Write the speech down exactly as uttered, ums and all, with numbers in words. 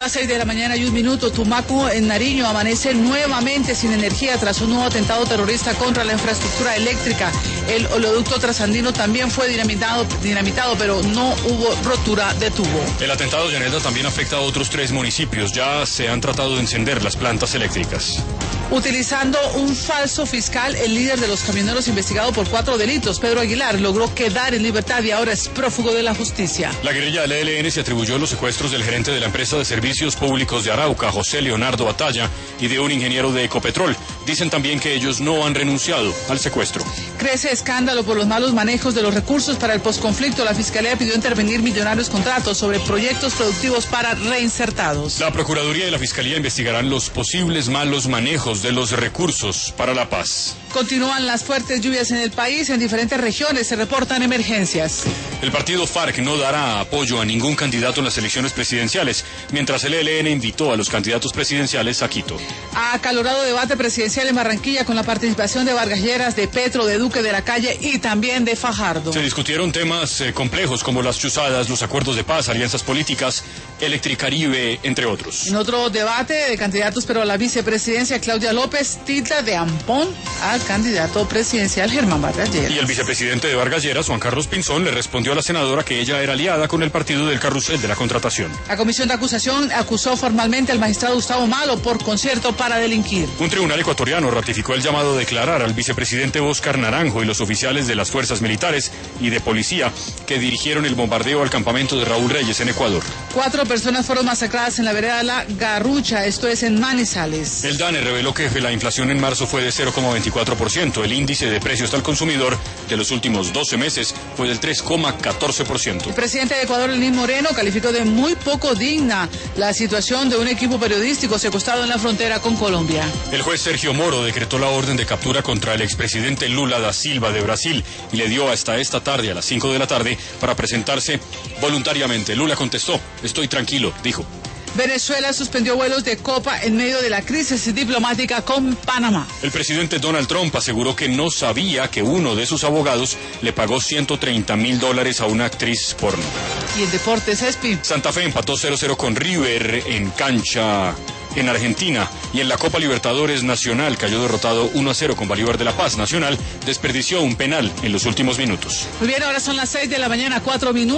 A las seis de la mañana y un minuto, Tumaco en Nariño amanece nuevamente sin energía tras un nuevo atentado terrorista contra la infraestructura eléctrica. El oleoducto trasandino también fue dinamitado, dinamitado, pero no hubo rotura de tubo. El atentado, Yanelda, también afecta a otros tres municipios. Ya se han tratado de encender las plantas eléctricas. Utilizando un falso fiscal, el líder de los camioneros investigado por cuatro delitos, Pedro Aguilar, logró quedar en libertad y ahora es prófugo de la justicia. La guerrilla del E L N se atribuyó los secuestros del gerente de la empresa de servicios públicos de Arauca, José Leonardo Batalla, y de un ingeniero de Ecopetrol. Dicen también que ellos no han renunciado al secuestro. Crece escándalo por los malos manejos de los recursos para el posconflicto. La Fiscalía pidió intervenir millonarios contratos sobre proyectos productivos para reinsertados. La Procuraduría y la Fiscalía investigarán los posibles malos manejos de los recursos para la paz. Continúan las fuertes lluvias en el país. En diferentes regiones se reportan emergencias. El partido FARC no dará apoyo a ningún candidato en las elecciones presidenciales, mientras el E L N invitó a los candidatos presidenciales a Quito. Acalorado debate presidencial en Barranquilla con la participación de Vargas Lleras, de Petro, de Duque de la Calle y también de Fajardo. Se discutieron temas eh, complejos como las chuzadas, los acuerdos de paz, alianzas políticas, Electricaribe, entre otros. En otro debate de candidatos, pero a la vicepresidencia, Claudia López tilda de ampón al candidato presidencial Germán Vargas Lleras. Y el vicepresidente de Vargas Lleras, Juan Carlos Pinzón, le respondió a la senadora que ella era aliada con el partido del carrusel de la contratación. La comisión de acusación acusó formalmente al magistrado Gustavo Malo por concierto para delinquir. Un tribunal ecuatoriano ratificó el llamado a declarar al vicepresidente Óscar Naranjo y los oficiales de las fuerzas militares y de policía que dirigieron el bombardeo al campamento de Raúl Reyes en Ecuador. Cuatro personas fueron masacradas en la vereda La Garrucha, esto es en Manizales. El DANE reveló que la inflación en marzo fue de cero coma veinticuatro por ciento. El índice de precios al consumidor de los últimos doce meses fue del tres coma catorce por ciento. El presidente de Ecuador, Lenín Moreno, calificó de muy poco digna la situación de un equipo periodístico secuestrado en la frontera con Colombia. El juez Sergio Moro decretó la orden de captura contra el expresidente Lula da Silva de Brasil y le dio hasta esta tarde, a las cinco de la tarde, para presentarse voluntariamente. Lula contestó: estoy tranquilo, dijo. Venezuela suspendió vuelos de Copa en medio de la crisis diplomática con Panamá. El presidente Donald Trump aseguró que no sabía que uno de sus abogados le pagó ciento treinta mil dólares a una actriz porno. Y el deporte, Cespi. Santa Fe empató cero cero con River en cancha en Argentina, y en la Copa Libertadores, Nacional cayó derrotado uno a cero con Bolívar de La Paz. Nacional desperdició un penal en los últimos minutos. Muy bien, ahora son las seis de la mañana, cuatro minutos.